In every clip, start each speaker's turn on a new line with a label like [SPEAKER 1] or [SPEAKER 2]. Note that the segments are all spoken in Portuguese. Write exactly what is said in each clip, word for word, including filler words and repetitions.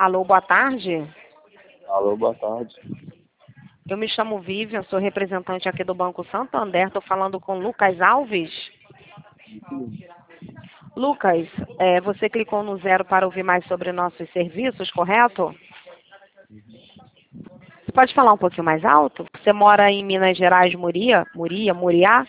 [SPEAKER 1] Alô, boa tarde.
[SPEAKER 2] Alô, boa tarde.
[SPEAKER 1] Eu me chamo Vivian, sou representante aqui do Banco Santander. Estou falando com Lucas Alves. Lucas, é, você clicou no zero para ouvir mais sobre nossos serviços, correto? Você pode falar um pouquinho mais alto? Você mora em Minas Gerais, Muria? Muria, Muriá?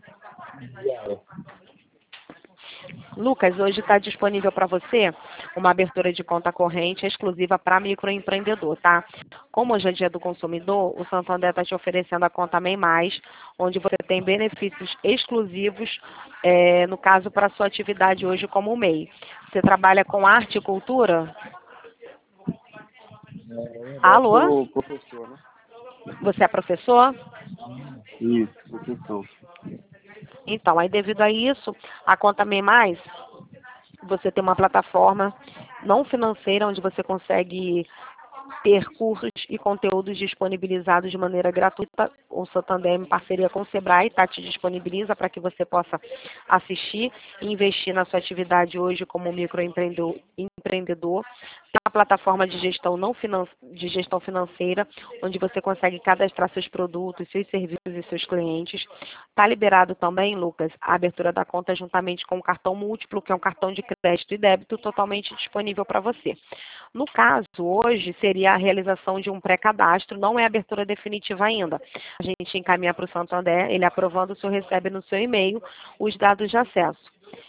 [SPEAKER 1] Lucas, hoje está disponível para você uma abertura de conta corrente exclusiva para microempreendedor, tá? Como hoje é dia do consumidor, o Santander está te oferecendo a conta MEI Mais, onde você tem benefícios exclusivos, é, no caso, para a sua atividade hoje como MEI. Você trabalha com arte e cultura?
[SPEAKER 2] Eu
[SPEAKER 1] Alô?
[SPEAKER 2] sou professor, né?
[SPEAKER 1] Você é professor?
[SPEAKER 2] Isso, professor.
[SPEAKER 1] Então, aí devido a isso, a conta MEI Mais, você tem uma plataforma não financeira onde você consegue ter cursos e conteúdos disponibilizados de maneira gratuita. O Santander, em parceria com o Sebrae, tá, te disponibiliza para que você possa assistir e investir na sua atividade hoje como microempreendedor. Empreendedor. Tem uma plataforma de gestão, não finan de gestão financeira, onde você consegue cadastrar seus produtos, seus serviços e seus clientes. Está liberado também, Lucas, a abertura da conta juntamente com o cartão múltiplo, que é um cartão de crédito e débito totalmente disponível para você. No caso, hoje, seria a realização de um pré-cadastro, não é abertura definitiva ainda. A gente encaminha para o Santander, ele aprovando, o senhor recebe no seu e-mail os dados de acesso.